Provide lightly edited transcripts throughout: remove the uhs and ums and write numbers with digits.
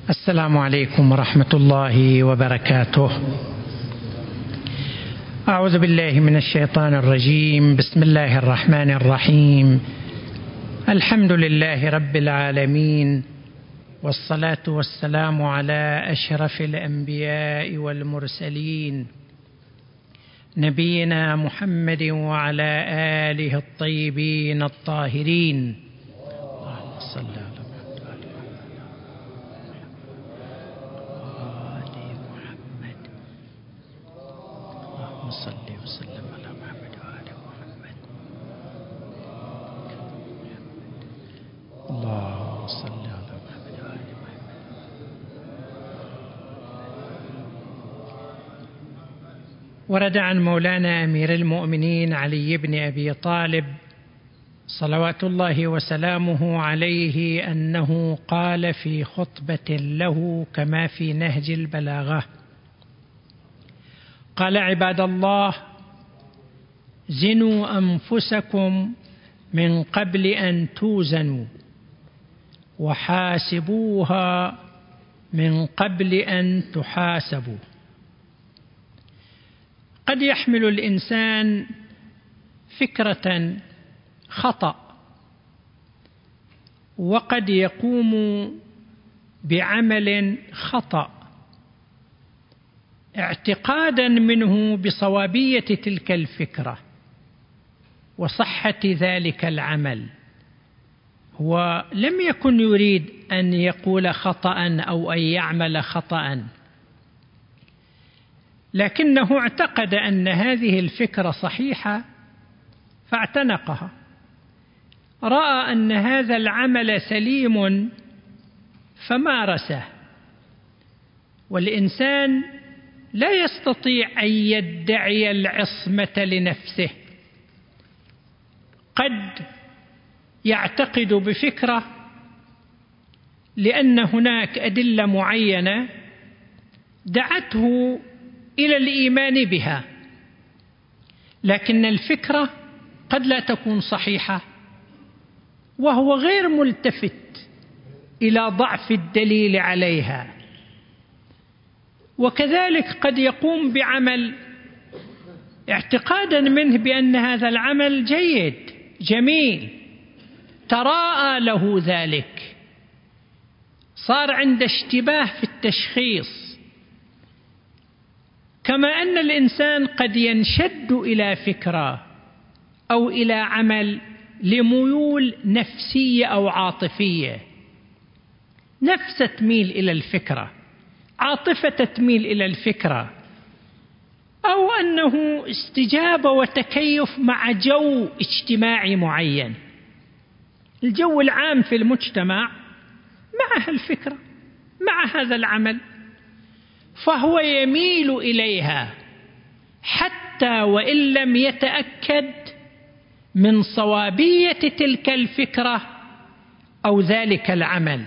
السلام عليكم ورحمة الله وبركاته. أعوذ بالله من الشيطان الرجيم. بسم الله الرحمن الرحيم. الحمد لله رب العالمين، والصلاة والسلام على أشرف الأنبياء والمرسلين نبينا محمد وعلى آله الطيبين الطاهرين. اللهم صل على صل وسلم على محمد وآل محمد. اللهم صل على محمد وآل محمد. ورد عن مولانا أمير المؤمنين علي بن أبي طالب صلوات الله وسلامه عليه أنه قال في خطبة له كما في نهج البلاغة، قال: عباد الله، زنوا أنفسكم من قبل أن توزنوا، وحاسبوها من قبل أن تحاسبوا. قد يحمل الإنسان فكرة خطأ، وقد يقوم بعمل خطأ اعتقادا منه بصوابية تلك الفكرة وصحة ذلك العمل. هو لم يكن يريد أن يقول خطأ أو أن يعمل خطأ، لكنه اعتقد أن هذه الفكرة صحيحة فاعتنقها، رأى أن هذا العمل سليم فمارسه. والإنسان لا يستطيع أن يدعي العصمة لنفسه، قد يعتقد بفكرة لأن هناك أدلة معينة دعته إلى الإيمان بها، لكن الفكرة قد لا تكون صحيحة، وهو غير ملتفت إلى ضعف الدليل عليها. وكذلك قد يقوم بعمل اعتقادا منه بأن هذا العمل جيد جميل، تراءى له ذلك، صار عنده اشتباه في التشخيص. كما أن الإنسان قد ينشد إلى فكرة أو إلى عمل لميول نفسية أو عاطفية، نفسه تميل إلى الفكرة، عاطفة تميل إلى الفكرة، أو أنه استجابة وتكيف مع جو اجتماعي معين، الجو العام في المجتمع مع الفكرة، مع هذا العمل، فهو يميل إليها حتى وإن لم يتأكد من صوابية تلك الفكرة أو ذلك العمل.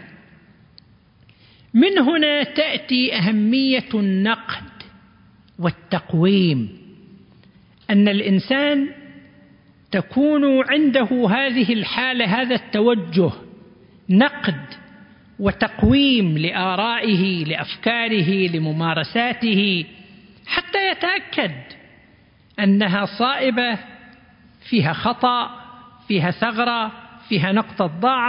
من هنا تأتي أهمية النقد والتقويم، أن الإنسان تكون عنده هذه الحالة، هذا التوجه، نقد وتقويم لآرائه، لأفكاره، لممارساته، حتى يتأكد أنها صائبة، فيها خطأ، فيها ثغرة، فيها نقطة ضعف.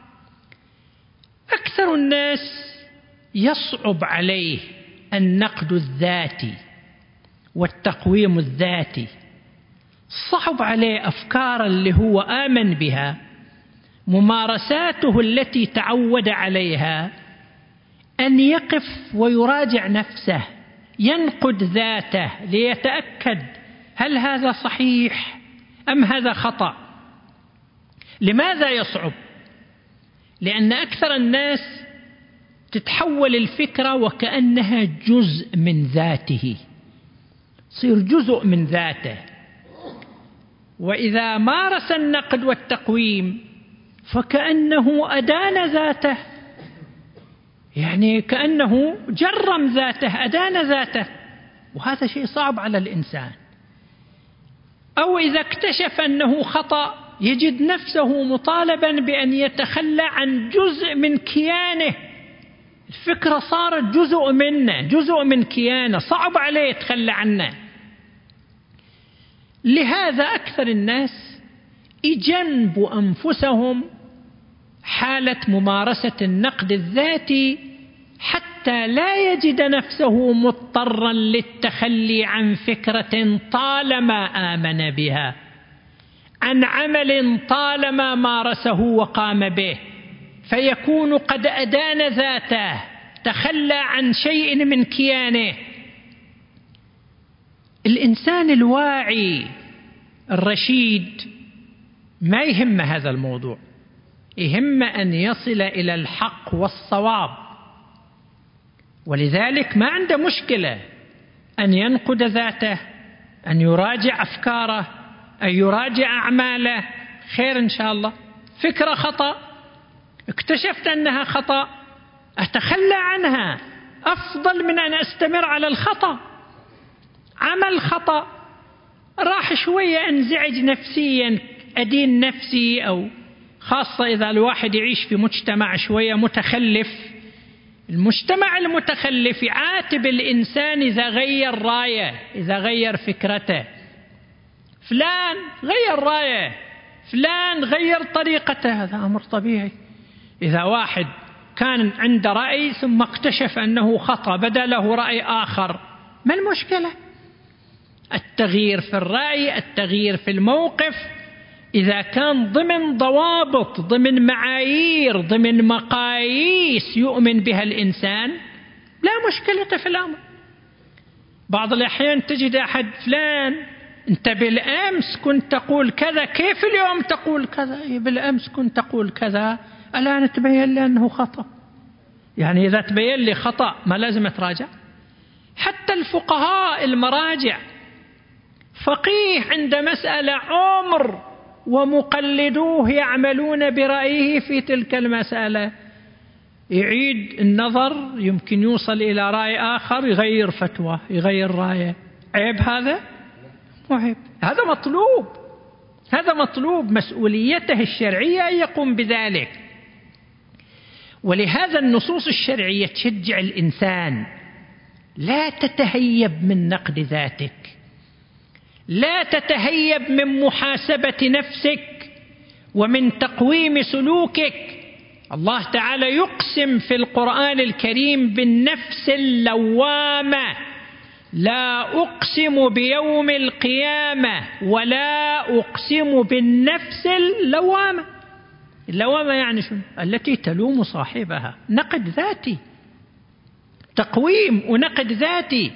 أكثر الناس يصعب عليه النقد الذاتي والتقويم الذاتي، صعب عليه أفكار اللي هو آمن بها، ممارساته التي تعود عليها، أن يقف ويراجع نفسه، ينقد ذاته ليتأكد هل هذا صحيح أم هذا خطأ. لماذا يصعب؟ لأن أكثر الناس تتحول الفكرة وكأنها جزء من ذاته، تصير جزء من ذاته. وإذا مارس النقد والتقويم فكأنه أدان ذاته، يعني كأنه جرم ذاته، أدان ذاته، وهذا شيء صعب على الإنسان. أو إذا اكتشف أنه خطأ يجد نفسه مطالبا بأن يتخلى عن جزء من كيانه الفكرة صارت جزء منه، جزء من كيانه، صعب عليه يتخلى عنه. لهذا أكثر الناس يجنبوا أنفسهم حالة ممارسة النقد الذاتي حتى لا يجد نفسه مضطرا للتخلي عن فكرة طالما آمن بها، عن عمل طالما مارسه وقام به، فيكون قد أدان ذاته، تخلى عن شيء من كيانه. الإنسان الواعي الرشيد ما يهم هذا الموضوع، يهم أن يصل إلى الحق والصواب، ولذلك ما عنده مشكلة أن ينقد ذاته، أن يراجع أفكاره، أن يراجع أعماله. خير إن شاء الله. فكرة خطأ، اكتشفت أنها خطأ، أتخلى عنها أفضل من أن أستمر على الخطأ. عمل خطأ، راح شوية أنزعج نفسيا، أدين نفسي، أو خاصة إذا الواحد يعيش في مجتمع شوية متخلف. المجتمع المتخلف يعاتب الإنسان إذا غير رايه، إذا غير فكرته. فلان غير رايه، فلان غير طريقته، هذا أمر طبيعي. إذا واحد كان عنده رأي ثم اكتشف أنه خطأ، بدأ له رأي آخر، ما المشكلة؟ التغيير في الرأي، التغيير في الموقف، إذا كان ضمن ضوابط، ضمن معايير، ضمن مقاييس يؤمن بها الإنسان، لا مشكلة في الأمر. بعض الأحيان تجد أحد: فلان أنت بالأمس كنت تقول كذا، كيف اليوم تقول كذا؟ بالأمس كنت تقول كذا، الآن تبين لي أنه خطأ. يعني إذا تبين لي خطأ ما لازم أتراجع؟ حتى الفقهاء المراجع، فقيه عند مسألة عمر ومقلدوه يعملون برأيه في تلك المسألة، يعيد النظر، يمكن يوصل إلى رأي آخر، يغير فتوى، يغير رأيه. عيب هذا؟ مو عيب، هذا مطلوب، هذا مطلوب، مسؤوليته الشرعية أن يقوم بذلك. ولهذا النصوص الشرعية تشجع الإنسان: لا تتهيب من نقد ذاتك، لا تتهيب من محاسبة نفسك ومن تقويم سلوكك. الله تعالى يقسم في القرآن الكريم بالنفس اللوامة: لا أقسم بيوم القيامة ولا أقسم بالنفس اللوامة. اللوامة يعني شنو؟ التي تلوم صاحبها. نقد ذاتي، تقويم ونقد ذاتي.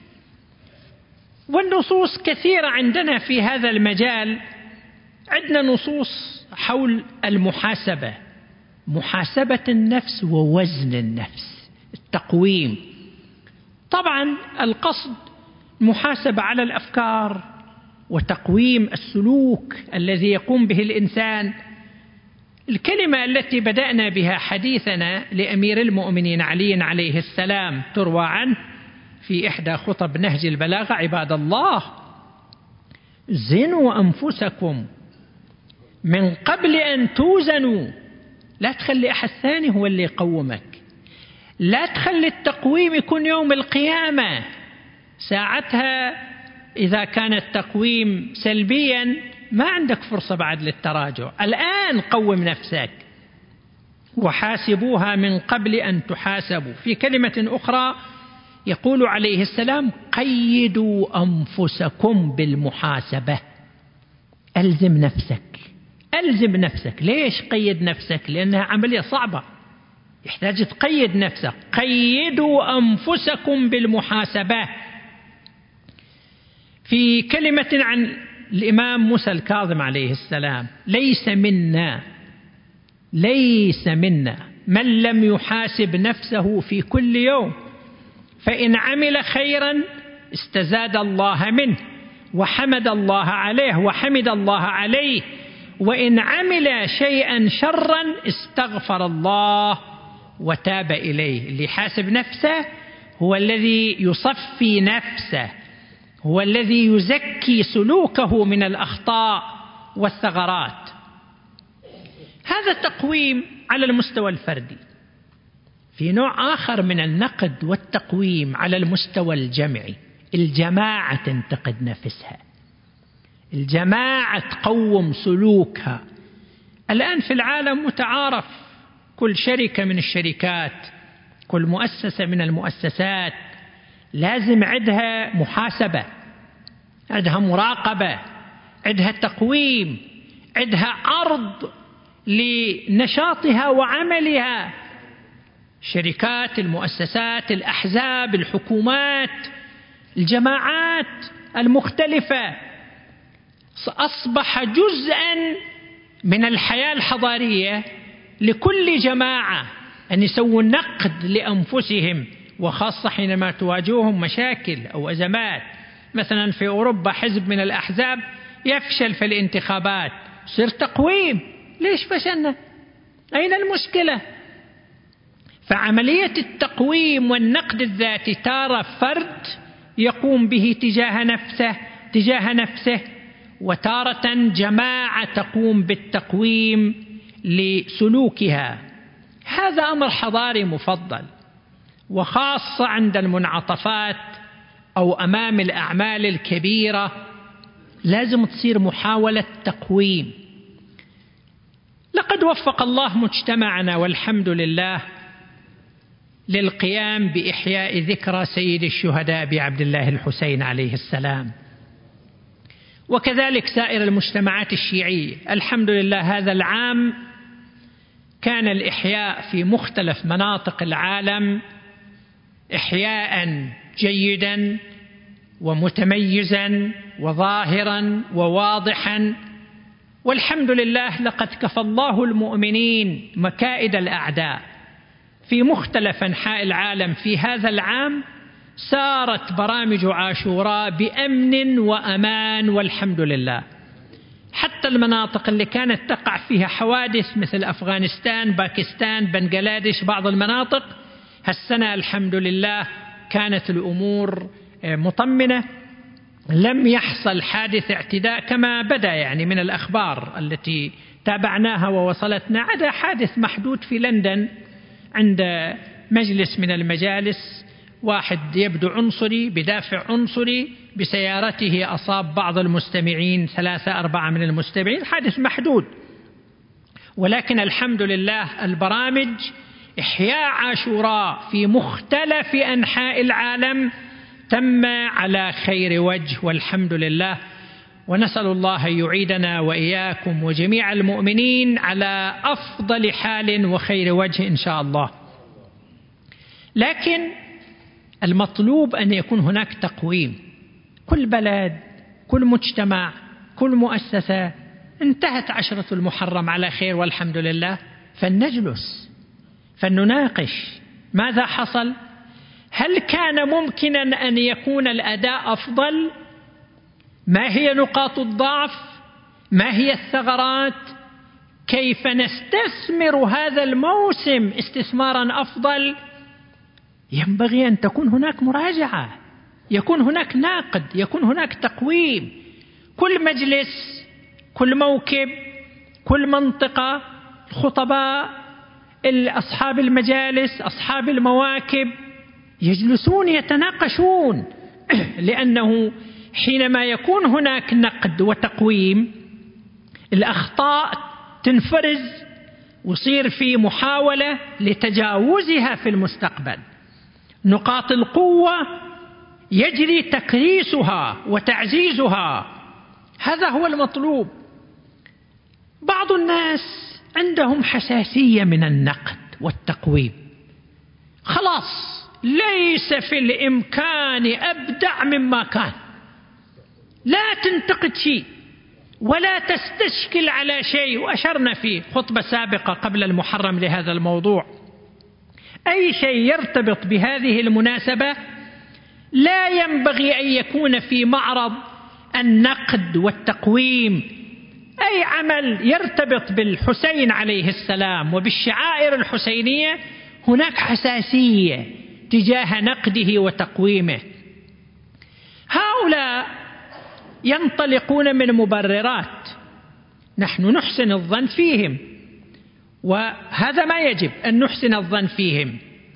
والنصوص كثيرة عندنا في هذا المجال. عندنا نصوص حول المحاسبة، محاسبة النفس ووزن النفس، التقويم. طبعا القصد محاسبة على الأفكار وتقويم السلوك الذي يقوم به الإنسان. الكلمة التي بدأنا بها حديثنا لأمير المؤمنين علي عليه السلام تروى عنه في إحدى خطب نهج البلاغة: عباد الله، زنوا أنفسكم من قبل أن توزنوا. لا تخلي أحد ثاني هو اللي يقومك، لا تخلي التقويم يكون يوم القيامة. ساعتها إذا كان التقويم سلبيا ما عندك فرصة بعد للتراجع. الآن قوم نفسك، وحاسبوها من قبل أن تحاسبوا. في كلمة أخرى يقول عليه السلام: قيدوا أنفسكم بالمحاسبة. ألزم نفسك، ألزم نفسك. ليش قيد نفسك؟ لأنها عملية صعبة، يحتاج تقيد نفسك. قيدوا أنفسكم بالمحاسبة. في كلمة عن الإمام موسى الكاظم عليه السلام: ليس منا، ليس منا من لم يحاسب نفسه في كل يوم، فإن عمل خيرا استزاد الله منه وحمد الله عليه وحمد الله عليه، وإن عمل شيئا شرا استغفر الله وتاب إليه. اللي يحاسب نفسه هو الذي يصفي نفسه، هو الذي يزكي سلوكه من الأخطاء والثغرات. هذا التقويم على المستوى الفردي. في نوع آخر من النقد والتقويم على المستوى الجمعي. الجماعة تنتقد نفسها، الجماعة تقوم سلوكها. الآن في العالم متعارف، كل شركة من الشركات، كل مؤسسة من المؤسسات لازم عندها محاسبة، عندها مراقبة، عندها تقويم، عندها عرض لنشاطها وعملها. الشركات، المؤسسات، الأحزاب، الحكومات، الجماعات المختلفة أصبح جزءا من الحياة الحضارية لكل جماعة أن يسووا نقد لأنفسهم، وخاصة حينما تواجههم مشاكل أو أزمات. مثلا في أوروبا حزب من الأحزاب يفشل في الانتخابات، يصير تقويم، ليش فشلنا؟ أين المشكلة؟ فعملية التقويم والنقد الذاتي تارة فرد يقوم به تجاه نفسه، وتارة جماعة تقوم بالتقويم لسلوكها. هذا أمر حضاري مفضل، وخاصة عند المنعطفات أو أمام الأعمال الكبيرة لازم تصير محاولة تقويم. لقد وفق الله مجتمعنا والحمد لله للقيام بإحياء ذكرى سيد الشهداء أبي عبد الله الحسين عليه السلام، وكذلك سائر المجتمعات الشيعية. الحمد لله هذا العام كان الإحياء في مختلف مناطق العالم إحياء جيدا ومتميزا وظاهرا وواضحا، والحمد لله لقد كفى الله المؤمنين مكائد الأعداء في مختلف أنحاء العالم. في هذا العام سارت برامج عاشوراء بأمن وأمان والحمد لله. حتى المناطق اللي كانت تقع فيها حوادث مثل أفغانستان، باكستان، بنغلاديش، بعض المناطق، هالسنة الحمد لله كانت الأمور مطمنة، لم يحصل حادث اعتداء كما بدأ يعني من الأخبار التي تابعناها ووصلتنا. عدا حادث محدود في لندن عند مجلس من المجالس، واحد يبدو عنصري بدافع عنصري بسيارته أصاب بعض المستمعين، 3-4 من المستمعين، حادث محدود. ولكن الحمد لله البرامج إحياء عاشوراء في مختلف أنحاء العالم تم على خير وجه والحمد لله، ونسأل الله أن يعيدنا وإياكم وجميع المؤمنين على أفضل حال وخير وجه إن شاء الله. لكن المطلوب أن يكون هناك تقويم. كل بلد، كل مجتمع، كل مؤسسة انتهت عشرة المحرم على خير والحمد لله، فلنجلس فلنناقش ماذا حصل، هل كان ممكنا أن يكون الأداء أفضل، ما هي نقاط الضعف، ما هي الثغرات، كيف نستثمر هذا الموسم استثمارا أفضل. ينبغي أن تكون هناك مراجعة، يكون هناك ناقد، يكون هناك تقويم. كل مجلس، كل موكب، كل منطقة، الخطباء، أصحاب المجالس، أصحاب المواكب يجلسون يتناقشون، لأنه حينما يكون هناك نقد وتقويم الأخطاء تنفرز ويصير في محاولة لتجاوزها في المستقبل. نقاط القوة يجري تكريسها وتعزيزها، هذا هو المطلوب. بعض الناس عندهم حساسية من النقد والتقويم، خلاص ليس في الإمكان أبدع مما كان، لا تنتقد شيء ولا تستشكل على شيء. وأشرنا في خطبة سابقة قبل المحرم لهذا الموضوع، أي شيء يرتبط بهذه المناسبة لا ينبغي أن يكون في معرض النقد والتقويم. أي عمل يرتبط بالحسين عليه السلام وبالشعائر الحسينية هناك حساسية تجاه نقده وتقويمه. هؤلاء ينطلقون من مبررات، نحن نحسن الظن فيهم، وهذا ما يجب أن نحسن الظن فيهم،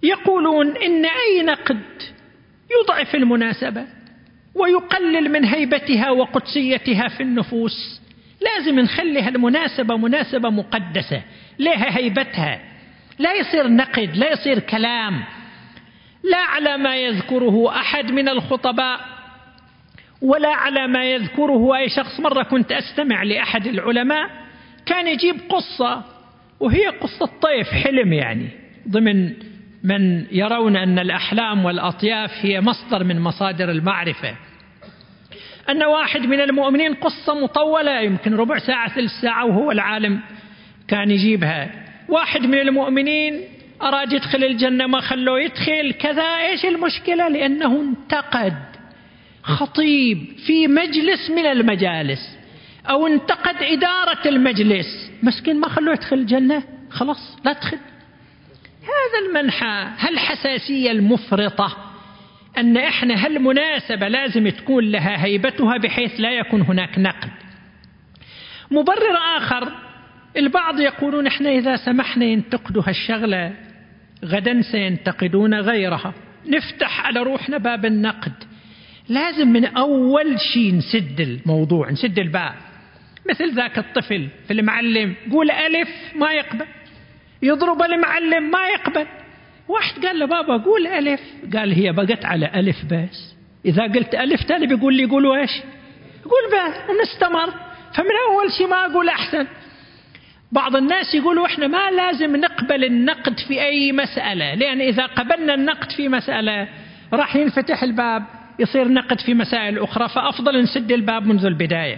يقولون إن أي نقد يضعف المناسبة ويقلل من هيبتها وقدسيتها في النفوس. لازم نخليها المناسبة مناسبة مقدسة لها هيبتها، لا يصير نقد، لا يصير كلام، لا على ما يذكره أحد من الخطباء ولا على ما يذكره أي شخص. مرة كنت أستمع لأحد العلماء كان يجيب قصة، وهي قصة طيف حلم، يعني ضمن من يرون أن الأحلام والأطياف هي مصدر من مصادر المعرفة، أن واحد من المؤمنين، قصة مطولة يمكن ربع ساعة ثلث ساعة وهو العالم كان يجيبها، واحد من المؤمنين أراد يدخل الجنة ما خلوه يدخل كذا. إيش المشكلة؟ لأنه انتقد خطيب في مجلس من المجالس أو انتقد إدارة المجلس، مسكين ما خلوه يدخل الجنة، خلاص لا تدخل. هذا المنحى، هالحساسية المفرطة، أن إحنا هالمناسبة لازم تكون لها هيبتها بحيث لا يكون هناك نقد. مبرر آخر، البعض يقولون إحنا إذا سمحنا ينتقدوا هالشغلة غدا سينتقدون غيرها، نفتح على روحنا باب النقد. لازم من أول شيء نسد الموضوع، نسد الباب. مثل ذاك الطفل في المعلم، قول ألف ما يقبل، يضرب المعلم ما يقبل. واحد قال له بابا قول ألف، قال هي بقت على ألف بس، إذا قلت ألف تالي بيقول لي قولوا إيش؟ قول بقى، ونستمر. فمن أول شيء ما أقول أحسن. بعض الناس يقولوا إحنا ما لازم نقبل النقد في أي مسألة، لأن إذا قبلنا النقد في مسألة راح ينفتح الباب يصير نقد في مسائل أخرى، فأفضل نسد الباب منذ البداية.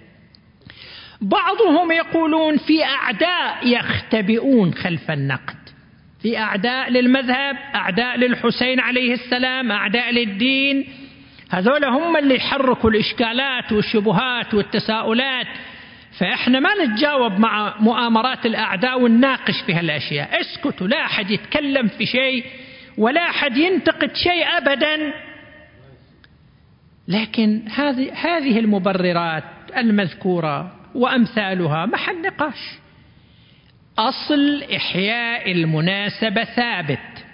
بعضهم يقولون في أعداء يختبئون خلف النقد، في أعداء للمذهب، أعداء للحسين عليه السلام، أعداء للدين، هذول هم اللي يحركوا الإشكالات والشبهات والتساؤلات. فإحنا ما نتجاوب مع مؤامرات الأعداء ونناقش في هالأشياء، اسكتوا، لا أحد يتكلم في شيء ولا أحد ينتقد شيء أبدا. لكن هذه المبررات المذكورة وأمثالها محل نقاش. أصل إحياء المناسبة ثابت،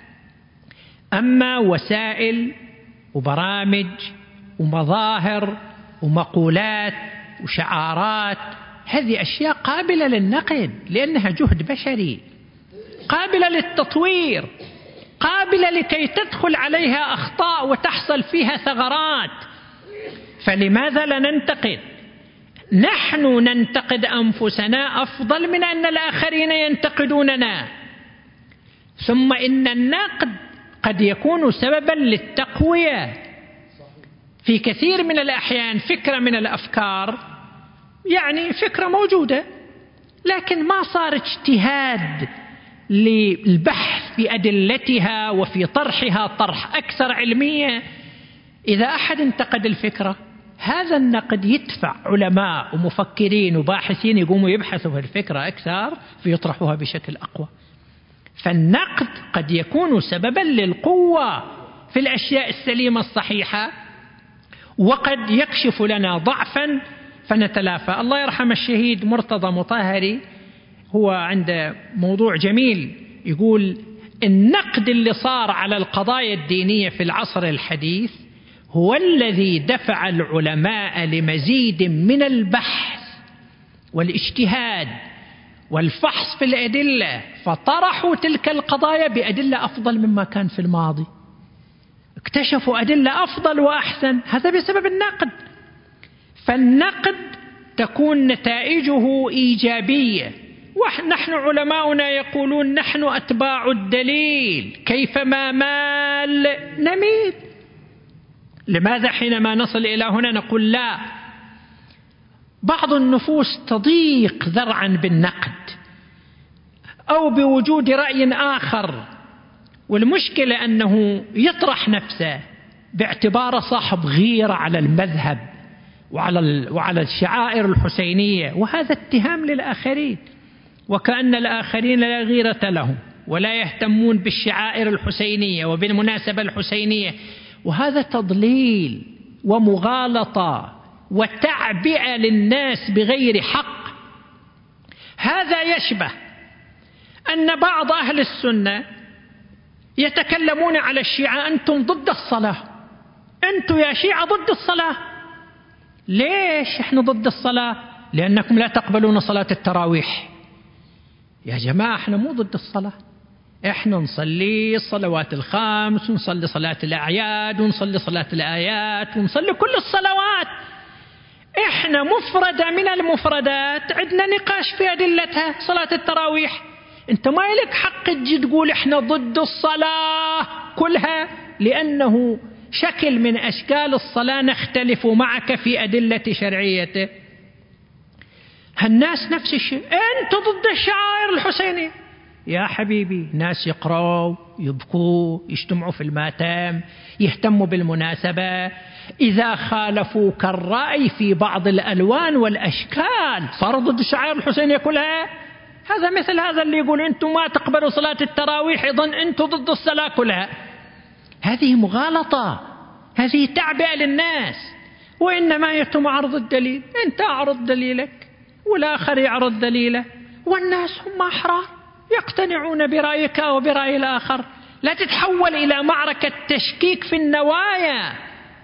أما وسائل وبرامج ومظاهر ومقولات وشعارات هذه أشياء قابلة للنقد، لأنها جهد بشري، قابلة للتطوير، قابلة لكي تدخل عليها أخطاء وتحصل فيها ثغرات. فلماذا لا ننتقد؟ نحن ننتقد أنفسنا أفضل من أن الآخرين ينتقدوننا. ثم إن النقد قد يكون سببا للتقوية. في كثير من الأحيان فكرة من الأفكار، يعني فكرة موجودة لكن ما صار اجتهاد للبحث في أدلتها وفي طرحها طرح أكثر علمية. إذا أحد انتقد الفكرة، هذا النقد يدفع علماء ومفكرين وباحثين يقوموا يبحثوا في الفكرة أكثر فيطرحوها بشكل أقوى. فالنقد قد يكون سببا للقوة في الأشياء السليمة الصحيحة، وقد يكشف لنا ضعفا فنتلافى. الله يرحم الشهيد مرتضى مطهري، هو عنده موضوع جميل يقول النقد اللي صار على القضايا الدينية في العصر الحديث هو الذي دفع العلماء لمزيد من البحث والاجتهاد والفحص في الأدلة، فطرحوا تلك القضايا بأدلة أفضل مما كان في الماضي، اكتشفوا أدلة أفضل وأحسن. هذا بسبب النقد. فالنقد تكون نتائجه إيجابية. ونحن علماؤنا يقولون نحن أتباع الدليل، كيفما مال نميل. لماذا حينما نصل إلى هنا نقول لا؟ بعض النفوس تضيق ذرعا بالنقد أو بوجود رأي آخر، والمشكلة أنه يطرح نفسه باعتباره صاحب غيرة على المذهب وعلى الشعائر الحسينية، وهذا اتهام للآخرين، وكأن الآخرين لا غيرة لهم ولا يهتمون بالشعائر الحسينية وبالمناسبة الحسينية. وهذا تضليل ومغالطة وتعبئة للناس بغير حق. هذا يشبه أن بعض أهل السنة يتكلمون على الشيعة: أنتم ضد الصلاة، أنتم يا شيعة ضد الصلاة. ليش إحنا ضد الصلاة؟ لأنكم لا تقبلون صلاة التراويح. يا جماعة إحنا مو ضد الصلاة، إحنا نصلي الصلوات الخمس، ونصلي صلاة الأعياد، ونصلي صلاة الآيات، ونصلي كل الصلوات. إحنا مفردة من المفردات عندنا نقاش في أدلتها. صلاة التراويح أنت ما لك حق تجي تقول إحنا ضد الصلاة كلها، لأنه شكل من أشكال الصلاة نختلف معك في أدلة شرعيته. هالناس نفس الشيء: أنت ضد الشعائر الحسينية. يا حبيبي، ناس يقرأوا، يبكوا، يجتمعوا في الماتم، يهتموا بالمناسبة. إذا خالفوك الرأي في بعض الألوان والأشكال صار ضد الشعائر الحسينية كلها. هذا مثل هذا اللي يقول أنتم ما تقبلوا صلاة التراويح إذن أنتم ضد الصلاة كلها. هذه مغالطة، هذه تعبئة للناس. وإنما يتم عرض الدليل، أنت أعرض دليلك والآخر يعرض دليله، والناس هم أحرار يقتنعون برأيك وبرأي الآخر. لا تتحول إلى معركة تشكيك في النوايا.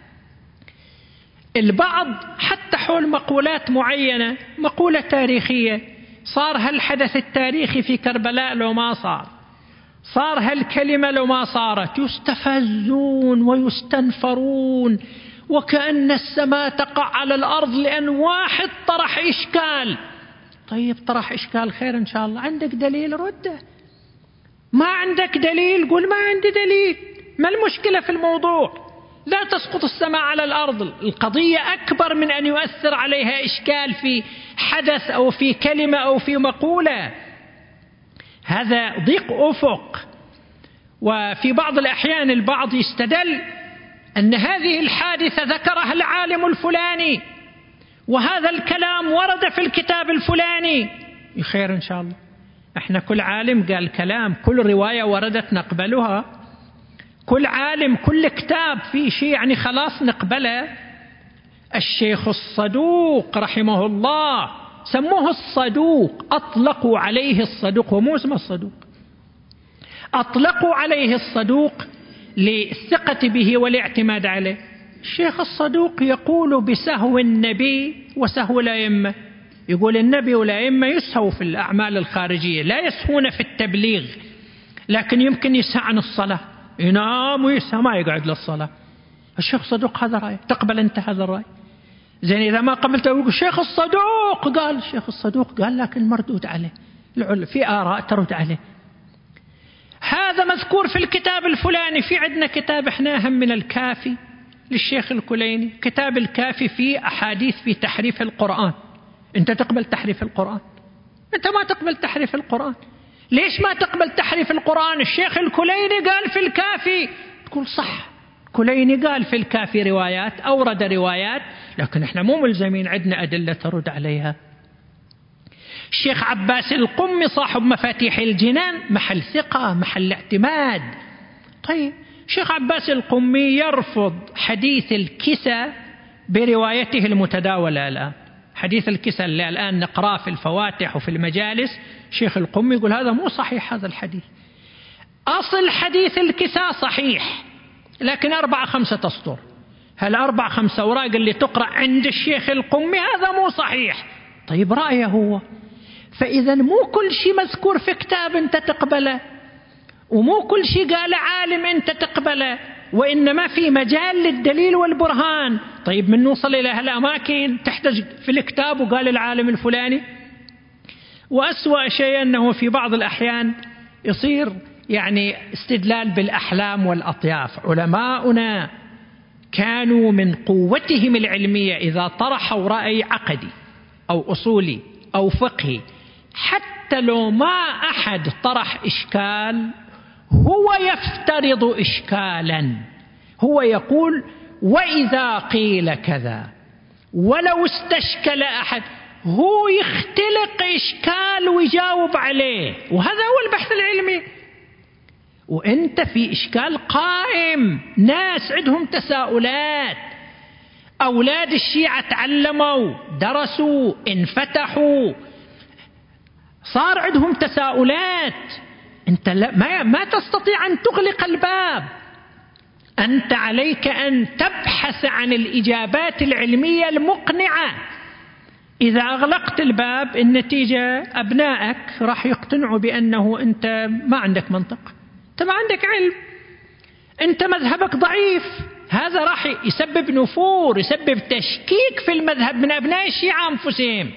البعض حتى حول مقولات معينة، مقولة تاريخية، صار هالحدث التاريخي في كربلاء لو ما صار هالكلمة لو ما صارت، يستفزون ويستنفرون وكأن السماء تقع على الأرض لأن واحد طرح إشكال. طيب طرح إشكال، خير إن شاء الله. عندك دليل رده، ما عندك دليل قول ما عندي دليل. ما المشكلة في الموضوع؟ لا تسقط السماء على الأرض. القضية أكبر من أن يؤثر عليها إشكال في حدث أو في كلمة أو في مقولة. هذا ضيق أفق. وفي بعض الأحيان البعض يستدل أن هذه الحادثة ذكرها العالم الفلاني وهذا الكلام ورد في الكتاب الفلاني. خير إن شاء الله. احنا كل عالم قال كلام، كل رواية وردت نقبلها، كل عالم كل كتاب فيه شيء يعني خلاص نقبله. الشيخ الصدوق رحمه الله سموه الصدوق، أطلقوا عليه الصدوق، ومو اسمه الصدوق، أطلقوا عليه الصدوق للثقة به والاعتماد عليه. الشيخ الصدوق يقول بسهو النبي وسهو الأئمة. يقول النبي والأئمة يسهوا في الأعمال الخارجية، لا يسهون في التبليغ، لكن يمكن يسهى عن الصلاة، ينام ويسهى ما يقعد للصلاة. الشيخ الصدوق هذا رأي، تقبل أنت هذا الرأي؟ زين إذا ما قبلت يقول الشيخ الصدوق قال، الشيخ الصدوق قال لكن مردود عليه، في آراء ترد عليه. هذا مذكور في الكتاب الفلاني. في عندنا كتاب احنا أهم من الكافي للشيخ الكليني، كتاب الكافي فيه أحاديث في تحريف القرآن. أنت تقبل تحريف القرآن؟ أنت ما تقبل تحريف القرآن. ليش ما تقبل تحريف القرآن؟ الشيخ الكليني قال في الكافي. تقول صح، كليني قال في الكافي روايات، أورد روايات، لكن احنا مو ملزمين، عندنا أدلة ترد عليها. الشيخ عباس القمي صاحب مفاتيح الجنان محل ثقة، محل اعتماد. طيب الشيخ عباس القمي يرفض حديث الكسى بروايته المتداولة الآن. حديث الكسى اللي الآن نقراه في الفواتح وفي المجالس، شيخ القمي يقول هذا مو صحيح هذا الحديث. أصل حديث الكسى صحيح لكن 4-5 أسطر. هال4-5 أوراق اللي تقرأ عند الشيخ القمي هذا مو صحيح. طيب رأيه هو. فإذا مو كل شيء مذكور في كتاب أنت تقبله، ومو كل شيء قال عالم أنت تقبله، وإنما في مجال للدليل والبرهان. طيب من نوصل إلى هالأماكن تحتاج في الكتاب وقال العالم الفلاني. وأسوأ شيء أنه في بعض الأحيان يصير يعني استدلال بالأحلام والأطياف. علماؤنا كانوا من قوتهم العلمية إذا طرحوا رأي عقدي أو أصولي أو فقهي، حتى لو ما أحد طرح إشكال هو يفترض إشكالا. هو يقول وإذا قيل كذا، ولو استشكل أحد هو يختلق إشكال ويجاوب عليه، وهذا هو البحث العلمي. وأنت في إشكال قائم، ناس عندهم تساؤلات، أولاد الشيعة تعلموا درسوا انفتحوا، صار عندهم تساؤلات. أنت ما تستطيع أن تغلق الباب. أنت عليك أن تبحث عن الإجابات العلمية المقنعة. إذا أغلقت الباب النتيجة أبنائك راح يقتنعوا بأنه أنت ما عندك منطق، أنت ما عندك علم، أنت مذهبك ضعيف. هذا راح يسبب نفور، يسبب تشكيك في المذهب من أبناء الشيعة أنفسهم.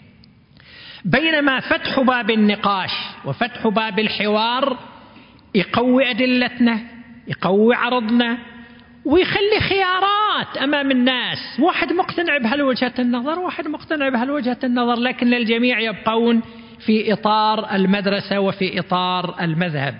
بينما فتح باب النقاش وفتح باب الحوار يقوي أدلتنا، يقوي عرضنا، ويخلي خيارات أمام الناس. واحد مقتنع بهالوجهة النظر، واحد مقتنع بهالوجهة النظر، لكن الجميع يبقون في إطار المدرسة وفي إطار المذهب.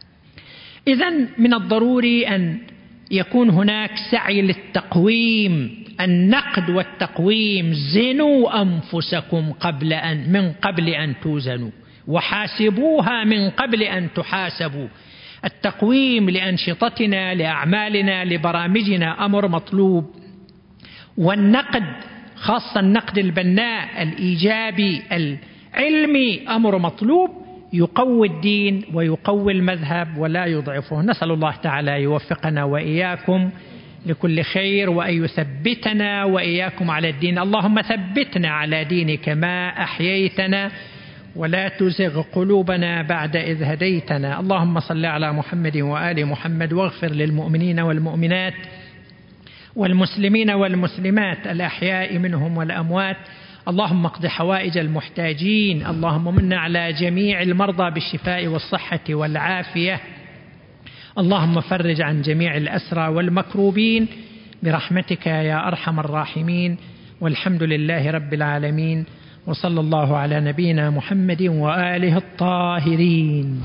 إذن من الضروري أن يكون هناك سعي للتقويم، النقد والتقويم. زنوا أنفسكم من قبل أن توزنوا، وحاسبوها من قبل أن تحاسبوا. التقويم لأنشطتنا، لأعمالنا، لبرامجنا أمر مطلوب، والنقد خاصة النقد البناء الإيجابي العلمي أمر مطلوب، يقوي الدين ويقوي المذهب ولا يضعفه. نسأل الله تعالى يوفقنا وإياكم لكل خير، وأن يثبتنا وإياكم على الدين. اللهم ثبتنا على دينك ما أحييتنا، ولا تزغ قلوبنا بعد إذ هديتنا. اللهم صل على محمد وآل محمد، واغفر للمؤمنين والمؤمنات والمسلمين والمسلمات الأحياء منهم والأموات. اللهم اقض حوائج المحتاجين. اللهم من على جميع المرضى بالشفاء والصحة والعافية. اللهم فرج عن جميع الأسرى والمكروبين برحمتك يا أرحم الراحمين. والحمد لله رب العالمين، وصلى الله على نبينا محمد وآله الطاهرين.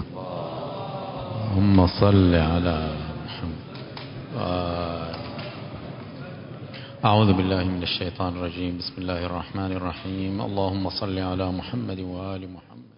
اللهم صل على محمد. أعوذ بالله من الشيطان الرجيم. بسم الله الرحمن الرحيم. اللهم صل على محمد وآل محمد.